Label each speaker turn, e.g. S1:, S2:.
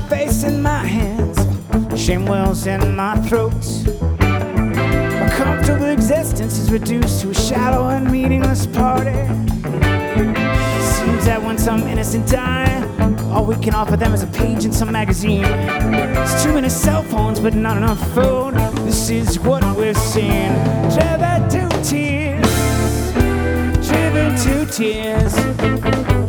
S1: face in my hands, shame wells in my throat. My comfortable existence is reduced to a shallow and meaningless party. Seems that when some innocent die, all we can offer them is a page in some magazine. It's too many cell phones, but not enough food. This is what we've seen. Driven to tears, driven to tears.